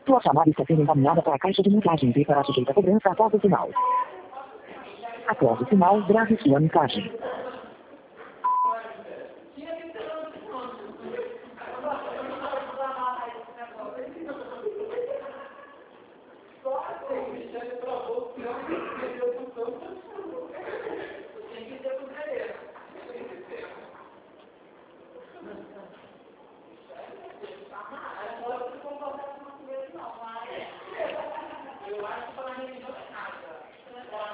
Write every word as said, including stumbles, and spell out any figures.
Sua chamada está sendo encaminhada para a caixa de mensagens e será sujeita a cobrança após o sinal. Após o sinal, grave sua mensagem. Eu acho que